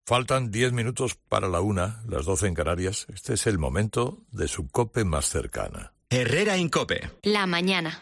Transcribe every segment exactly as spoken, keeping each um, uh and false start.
Faltan diez minutos para la una, las doce en Canarias. Este es el momento de su COPE más cercana. Herrera en COPE. La mañana.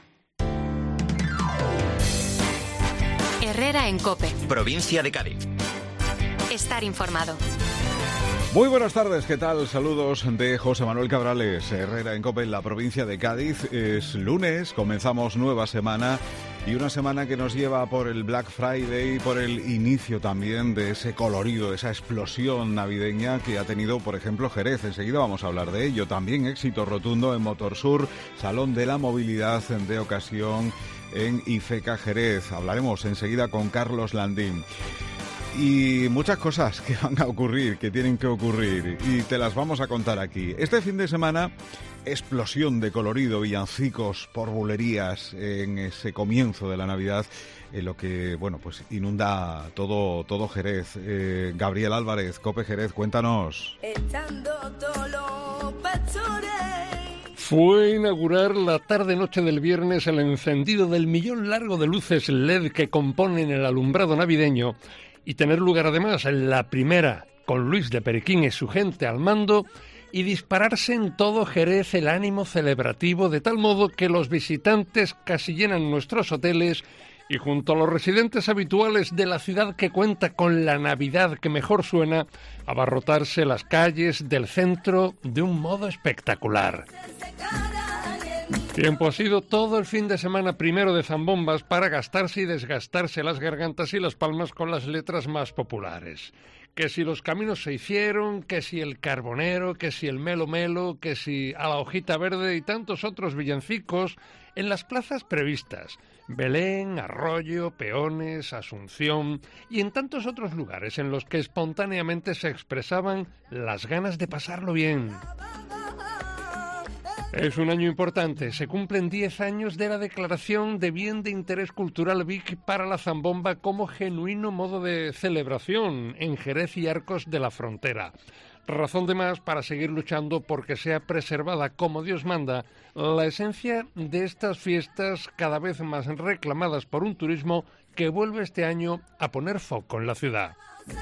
Herrera en COPE. Provincia de Cádiz. Estar informado. Muy buenas tardes, ¿qué tal? Saludos de José Manuel Cabrales, Herrera en COPE en la provincia de Cádiz. Es lunes, comenzamos nueva semana y una semana que nos lleva por el Black Friday, por el inicio también de ese colorido, esa explosión navideña que ha tenido, por ejemplo, Jerez. Enseguida vamos a hablar de ello. También éxito rotundo en Motorsur, Salón de la Movilidad de ocasión en IFECA Jerez. Hablaremos enseguida con Carlos Landín. Y muchas cosas que van a ocurrir, que tienen que ocurrir, y te las vamos a contar aquí. Este fin de semana, explosión de colorido, villancicos por bulerías en ese comienzo de la Navidad, en lo que, bueno, pues inunda todo, todo Jerez. Eh, Gabriel Álvarez, COPE Jerez, cuéntanos. Fue inaugurar la tarde-noche del viernes el encendido del millón largo de luces L E D que componen el alumbrado navideño, y tener lugar además en la primera, con Luis de Periquín y su gente al mando, y dispararse en todo Jerez el ánimo celebrativo, de tal modo que los visitantes casi llenan nuestros hoteles y junto a los residentes habituales de la ciudad que cuenta con la Navidad que mejor suena, abarrotarse las calles del centro de un modo espectacular. Tiempo ha sido todo el fin de semana primero de zambombas para gastarse y desgastarse las gargantas y las palmas con las letras más populares. Que si los caminos se hicieron, que si el carbonero, que si el melo melo, que si a la hojita verde y tantos otros villancicos en las plazas previstas. Belén, Arroyo, Peones, Asunción y en tantos otros lugares en los que espontáneamente se expresaban las ganas de pasarlo bien. Es un año importante, se cumplen diez años de la declaración de Bien de Interés Cultural Vic para la zambomba como genuino modo de celebración en Jerez y Arcos de la Frontera. Razón de más para seguir luchando porque sea preservada como Dios manda la esencia de estas fiestas cada vez más reclamadas por un turismo que vuelve este año a poner foco en la ciudad.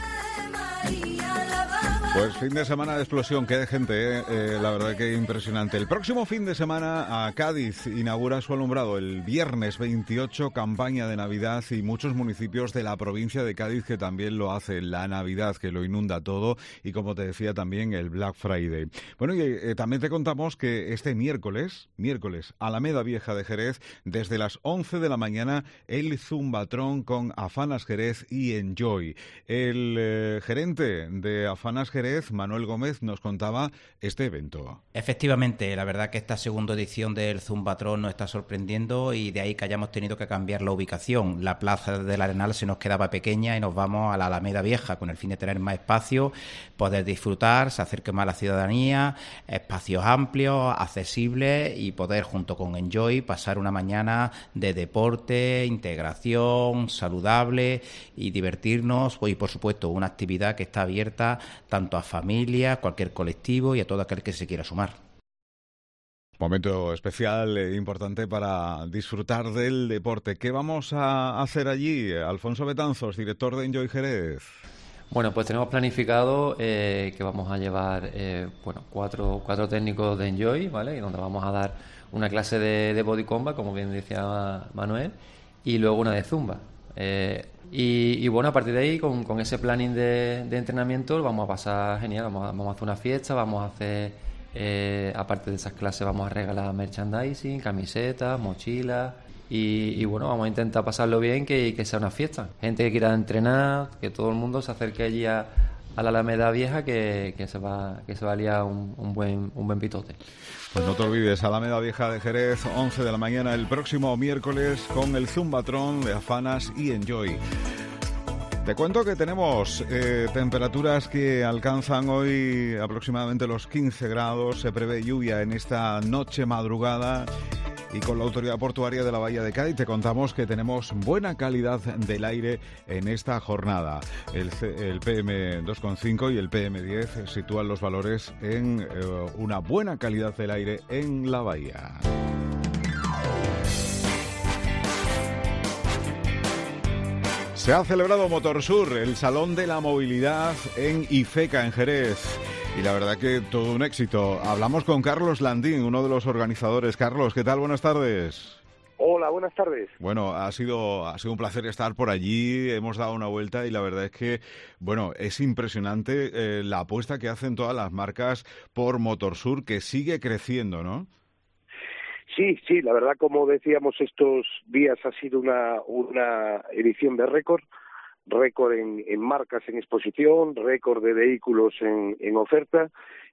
Pues fin de semana de explosión, qué de gente, ¿eh? Eh, la verdad que impresionante. El próximo fin de semana a Cádiz inaugura su alumbrado el viernes veintiocho, campaña de Navidad, y muchos municipios de la provincia de Cádiz que también lo hacen, la Navidad que lo inunda todo y, como te decía, también el Black Friday. Bueno, y eh, también te contamos que este miércoles, miércoles, Alameda Vieja de Jerez, desde las once de la mañana, el Zumbatrón con Afanas Jerez y Enjoy. El eh, gerente de Afanas Jerez, Manuel Gómez, nos contaba este evento. Efectivamente, la verdad que esta segunda edición del Zumbatrón nos está sorprendiendo y de ahí que hayamos tenido que cambiar la ubicación. La plaza del Arenal se nos quedaba pequeña y nos vamos a la Alameda Vieja con el fin de tener más espacio, poder disfrutar, se acerque más a la ciudadanía, espacios amplios, accesibles y poder junto con Enjoy pasar una mañana de deporte, integración, saludable y divertirnos, y por supuesto una actividad que está abierta tanto a familias, cualquier colectivo y a todo aquel que se quiera sumar. Momento especial e importante para disfrutar del deporte. ¿Qué vamos a hacer allí? Alfonso Betanzos, director de Enjoy Jerez. Bueno, pues tenemos planificado eh, que vamos a llevar eh, bueno cuatro, cuatro técnicos de Enjoy, ¿vale? Y donde vamos a dar una clase de, de body combat, como bien decía Manuel, y luego una de zumba. Eh, y, y bueno, a partir de ahí, con, con ese planning de, de entrenamiento, vamos a pasar genial. Vamos a, vamos a hacer una fiesta, vamos a hacer, eh, aparte de esas clases, vamos a regalar merchandising, camisetas, mochilas. Y, y bueno, vamos a intentar pasarlo bien, que, que sea una fiesta. Gente que quiera entrenar, que todo el mundo se acerque allí a, a la Alameda Vieja, que, que se va que se va a liar un, un buen un buen pitote. Pues no te olvides, Alameda Vieja de Jerez, once de la mañana el próximo miércoles con el Zumbatrón de Afanas y Enjoy. Te cuento que tenemos eh, temperaturas que alcanzan hoy aproximadamente los quince grados, se prevé lluvia en esta noche madrugada. Y con la Autoridad Portuaria de la Bahía de Cádiz te contamos que tenemos buena calidad del aire en esta jornada. El, el P M dos coma cinco y el P M diez sitúan los valores en eh, una buena calidad del aire en la bahía. Se ha celebrado Motorsur, el Salón de la Movilidad en IFECA, en Jerez. Y la verdad que todo un éxito. Hablamos con Carlos Landín, uno de los organizadores. Carlos, ¿qué tal? Buenas tardes. Hola, buenas tardes. Bueno, ha sido, ha sido un placer estar por allí. Hemos dado una vuelta y la verdad es que, bueno, es impresionante eh, la apuesta que hacen todas las marcas por Motorsur, que sigue creciendo, ¿no? Sí, sí, la verdad, como decíamos, estos días ha sido una, una edición de récord, récord en, en marcas en exposición, récord de vehículos en, en oferta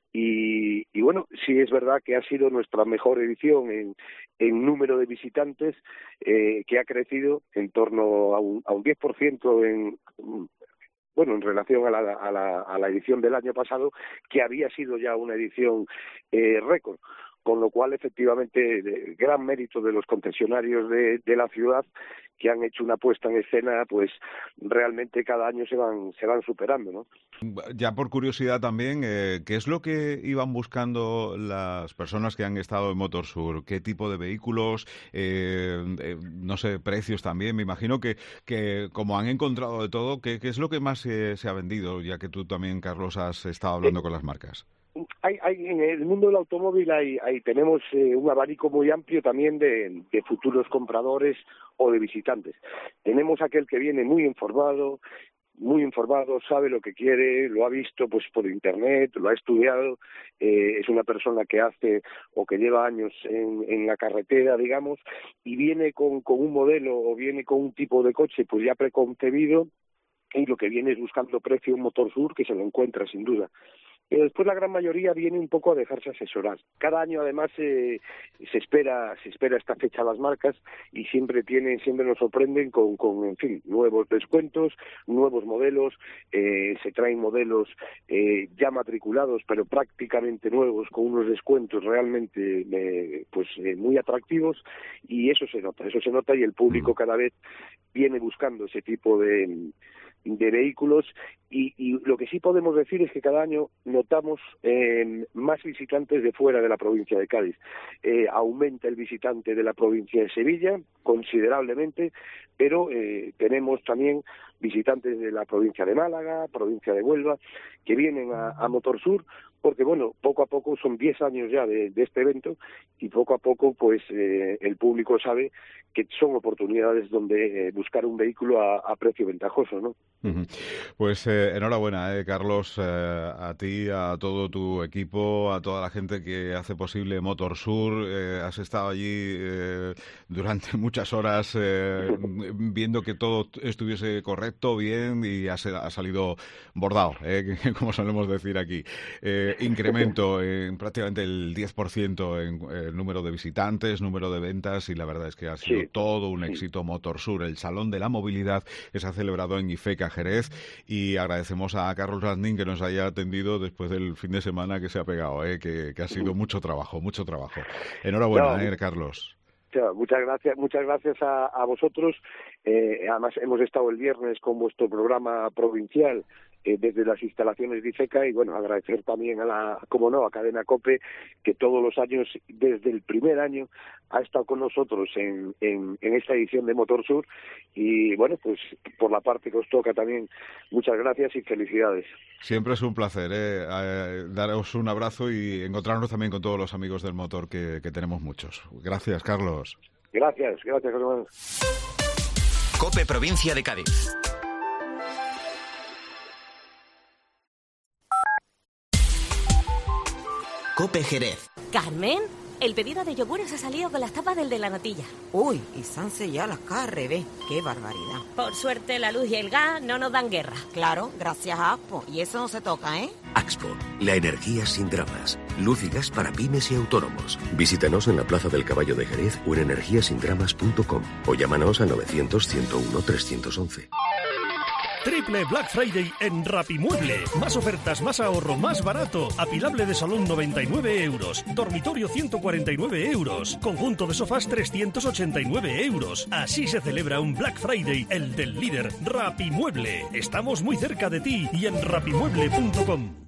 y, y bueno, sí es verdad que ha sido nuestra mejor edición en, en número de visitantes, eh, que ha crecido en torno a un, a un diez por ciento en... bueno, en relación a la, a la, a la edición del año pasado, que había sido ya una edición eh, récord. Con lo cual, efectivamente, de gran mérito de los concesionarios de, de la ciudad, que han hecho una puesta en escena, pues realmente cada año se van se van superando, ¿no? Ya por curiosidad también, eh, ¿qué es lo que iban buscando las personas que han estado en Motorsur? ¿Qué tipo de vehículos? Eh, eh, no sé, precios también. Me imagino que, que como han encontrado de todo, ¿qué, qué es lo que más eh, se ha vendido? Ya que tú también, Carlos, has estado hablando con las marcas. Hay, hay, en el mundo del automóvil hay, hay, tenemos eh, un abanico muy amplio también de, de futuros compradores o de visitantes. Tenemos aquel que viene muy informado, muy informado, sabe lo que quiere, lo ha visto pues por internet, lo ha estudiado, eh, es una persona que hace o que lleva años en, en la carretera, digamos, y viene con, con un modelo o viene con un tipo de coche pues ya preconcebido, y lo que viene es buscando precio un Motorsur, que se lo encuentra sin duda. Pero después la gran mayoría viene un poco a dejarse asesorar. Cada año además eh, se espera se espera esta fecha a las marcas y siempre tienen siempre nos sorprenden con, con en fin, nuevos descuentos, nuevos modelos, eh, se traen modelos eh, ya matriculados pero prácticamente nuevos con unos descuentos realmente eh, pues eh, muy atractivos y eso se nota, eso se nota y el público cada vez viene buscando ese tipo de de vehículos y, y lo que sí podemos decir es que cada año notamos eh, más visitantes de fuera de la provincia de Cádiz. Eh, aumenta el visitante de la provincia de Sevilla considerablemente, pero eh, tenemos también visitantes de la provincia de Málaga, provincia de Huelva, que vienen a, a Motorsur porque, bueno, poco a poco son diez años ya de, de este evento y poco a poco, pues, eh, el público sabe que son oportunidades donde eh, buscar un vehículo a, a precio ventajoso, ¿no? Uh-huh. Pues eh, enhorabuena, eh, Carlos, eh, a ti, a todo tu equipo, a toda la gente que hace posible Motorsur. Eh, has estado allí eh, durante muchas horas eh, viendo que todo estuviese correcto, bien, y ha, ha salido bordado, eh, como solemos decir aquí. Eh, incremento en prácticamente el diez por ciento en el número de visitantes, número de ventas, y la verdad es que ha sido sí, todo un sí. éxito Motorsur, el Salón de la Movilidad que se ha celebrado en IFECA, Jerez, y agradecemos a Carlos Landín que nos haya atendido después del fin de semana que se ha pegado, eh, que, que ha sido mucho trabajo, mucho trabajo. Enhorabuena, no, eh, Carlos. Muchas gracias, muchas gracias a, a vosotros. Eh, además hemos estado el viernes con vuestro programa provincial eh, desde las instalaciones de IFECA y bueno, agradecer también a la, como no, a Cadena COPE, que todos los años, desde el primer año, ha estado con nosotros en, en, en esta edición de Motorsur y bueno, pues por la parte que os toca también, muchas gracias y felicidades. Siempre es un placer eh, eh, daros un abrazo y encontrarnos también con todos los amigos del motor que, que tenemos muchos. Gracias, Carlos. Gracias, gracias, hermano. COPE Provincia de Cádiz. COPE Jerez. Carmen, el pedido de yogures ha salido con las tapas del de la notilla. Uy, y se han sellado las cajas al revés. ¡Qué barbaridad! Por suerte la luz y el gas no nos dan guerra. Claro, gracias a Axpo. Y eso no se toca, ¿eh? Axpo, la energía sin dramas. Luz y gas para pymes y autónomos. Visítanos en la Plaza del Caballo de Jerez o en energía sin dramas punto com o llámanos al novecientos, ciento uno, trescientos once. Triple Black Friday en Rapimueble. Más ofertas, más ahorro, más barato. Apilable de salón noventa y nueve euros. Dormitorio ciento cuarenta y nueve euros. Conjunto de sofás trescientos ochenta y nueve euros. Así se celebra un Black Friday, el del líder Rapimueble. Estamos muy cerca de ti y en rapimueble punto com.